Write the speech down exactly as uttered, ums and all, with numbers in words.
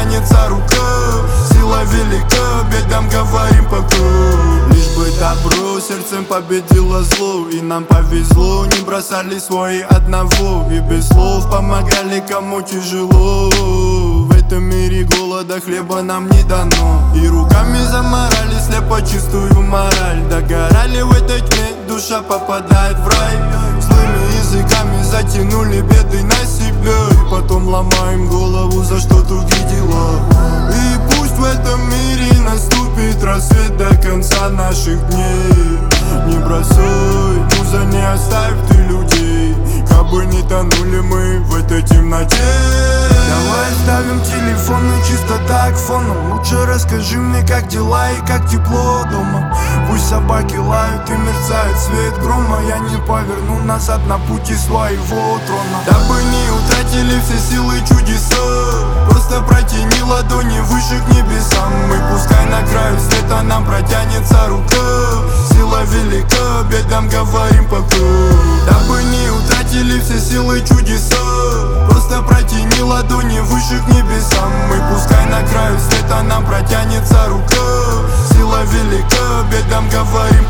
протянется рука. Сила велика, бедам говорим пока. Лишь бы добро сердцем победило зло, и нам повезло, не бросали свои одного, и без слов помогали кому тяжело. В этом мире голода хлеба нам не дано, и руками заморали слепо чистую мораль. Догорали в этой тьме, душа попадает в рай. Злыми языками затянули беды на себя, и потом ломаем голову за что другие дела. И пусть в этом мире наступит рассвет до конца наших дней. Не бросай, муза, не оставь ты людей, как бы не тонули мы в этой темноте. Давай оставим телефоны чисто так фоном. Лучше расскажи мне, как дела и как тепло дома. Пусть собаки лают и мерцает свет грома, я не поверну назад на пути своего трона. Дабы не утратили все силы чудеса, просто протяни ладони выше к небесам. И пускай на краю света нам протянется рука. Сила велика, бедам говорим пока. Дабы не утратили все силы чудеса, просто протяни ладони выше к небесам. И пускай на краю света нам протянется рука. Сила велика, бедам говорим